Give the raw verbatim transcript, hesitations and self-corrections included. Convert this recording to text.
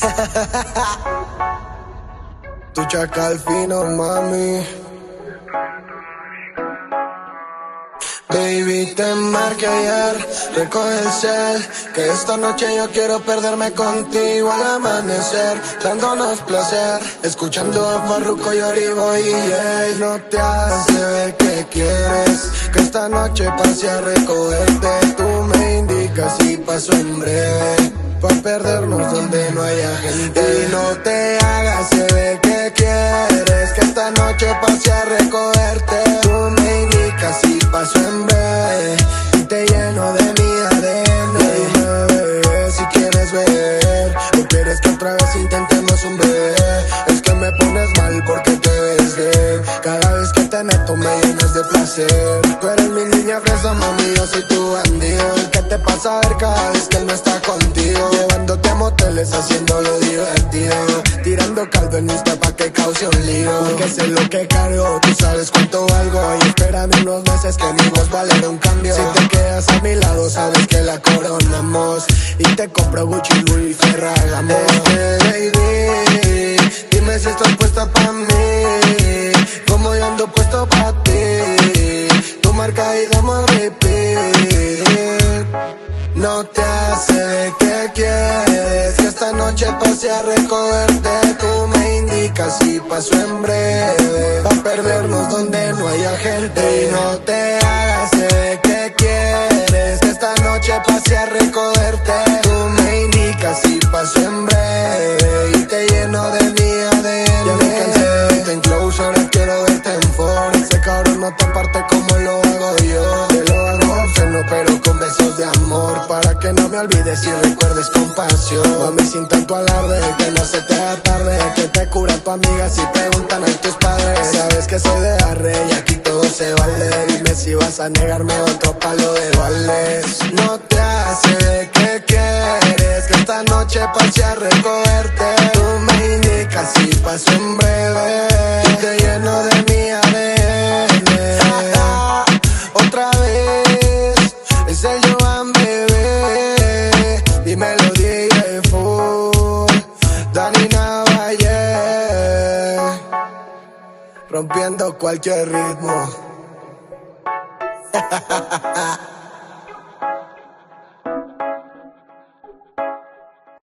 Tu chacal fino, mami. Baby, te marqué ayer, recoge el cel, que esta noche yo quiero perderme contigo al amanecer, dándonos placer, escuchando a Farruko, Yoribo y Jay. No te hace ver que quieres, que esta noche pase a recogerte. Tú me indicas y paso en breve, pa' perdernos donde no haya gente. Y no te hagas se ve que quieres, que esta noche pase a recogerte. Tú me indicas y paso en breve, y te lleno de mi A D N. Dime, bebé, si quieres ver, o quieres que otra vez intentemos un bebé. Es que me pones mal porque te ves bien, cada vez que te meto me llenas de placer. Tú eres mi niña fresa, mami, yo soy tu bandido. ¿Qué te pasa a ver cada vez que él no está contigo? Llevándote a moteles, haciéndolo divertido, tirando caldo en Insta pa' que cause un lío. Porque sé lo que cargo, tú sabes cuánto valgo, y espérame unos meses que mi voz vale un cambio. Si te quedas a mi lado, sabes que la coronamos, y te compro Gucci, Louis, Ferragamo. Este, baby, dime si estás puesta pa' mí, como yo ando puesto pa' ti. Tu marca y damos repeat. No te hace de que quieres, que esta noche pase a recogerte. Tú me indicas y paso en breve, pa' perdernos donde no haya gente. Y no te hagas de que quieres, que esta noche pase a recogerte. Tú me indicas y paso en breve, y te lleno de mi A D N. Ya me cansé de verte en close, ahora quiero verte en for. Ese cabrón no te parte como lo hago yo, te lo hago obsceno pero con besos de amor, para que no me olvides y recuerdes con pasión. Mami, sin tanto alarde, que no se te haga tarde, que te cura tu amiga si preguntan a tus padres. Sabes que soy de arre y aquí todo se vale. Dime si vas a negarme otro palo de vales. No te hace de que quieres, que esta noche pase a recogerte. Tú me indicas y paso en breve, y te lleno de mi A D N. Otra vez, es el Joan, bebé. Dímelo, D J Full, Dani Navalle, rompiendo cualquier ritmo.